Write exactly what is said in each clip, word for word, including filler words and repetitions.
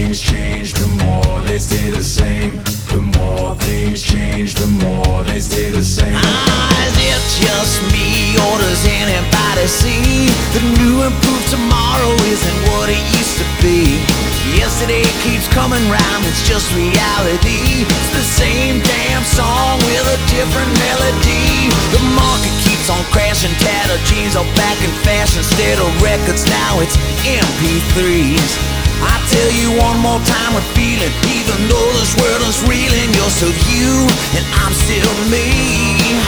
things change, the more they stay the same. The more things change, the more they stay the same. Ah, is it just me, or does anybody see the new improved tomorrow isn't what it used to be? Yesterday keeps coming round, it's just reality. It's the same damn song with a different melody. The market keeps on crashing, tattered jeans are back in fashion. Instead of records now it's M P threes. I tell you one more time with feeling, even though this world is reeling, you're still you and I'm still me.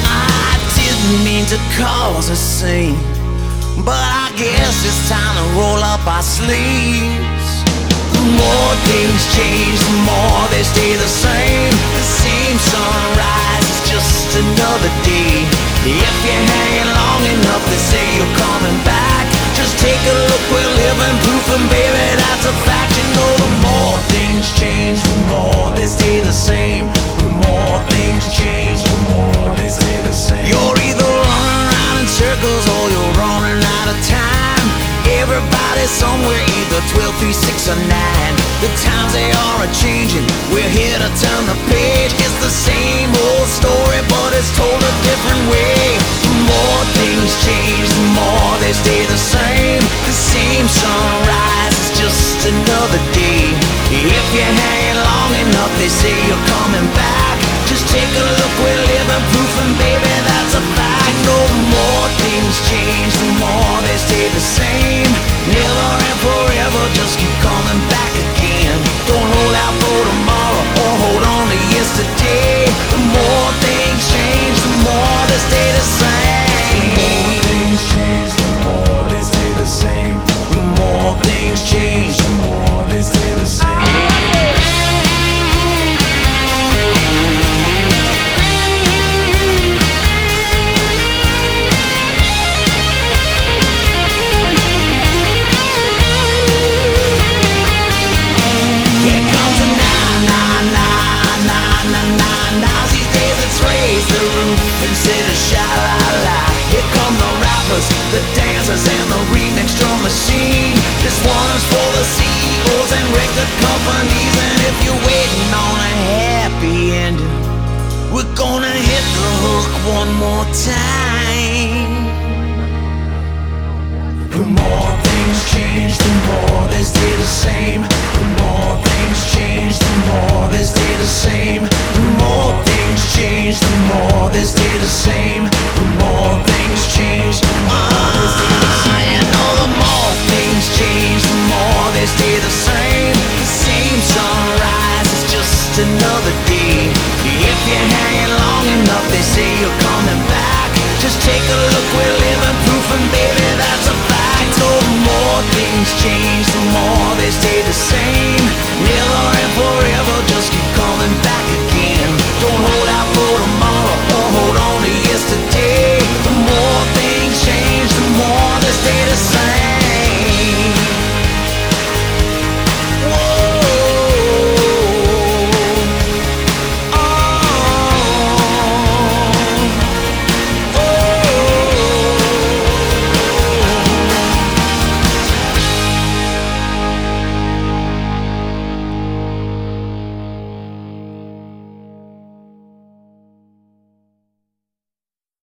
I didn't mean to cause a scene, but I guess it's time to roll up our sleeves. The more things change, the more they stay the same. The same sunrise is just another day. If you're hanging long enough, they say you're coming back. Just take a look, we're living proof, and baby, that's a fact. You know, the more things change, the more they stay the same. The more things change, the more they stay the same. You're either running around in circles or you're running out of time. Everybody's somewhere, either twelve, three, six, or nine. The times they are a-changing, we're here to turn the page. It's the same old story, but it's told a different way. The more things change, the more they stay the same. The same sunrise is just another day. If you're hanging long enough, they say you're coming back. Just take a look, we're living proof, and baby, that's a fact. No more things change, the more they stay the same. Never and forever, just keep coming back again. Don't hold out for tomorrow or hold on to yesterday. The more things change, the more they stay the same. The more things change, the more they stay the same. The more things change, The more they stay the same. The dancers and the remix drum machine. This one's for the C E Os and record companies. And if you're waiting on a happy ending, we're gonna hit the hook one more time. The more things change, the more they stay the same. The more things change, the more they stay the same. The more things change, the more they stay the same. The more things change, the more they stay the same. You know, the more things change, the more they stay the same. The same sunrise is just another day. If you're hanging long enough, they say you're coming back. Just take a look where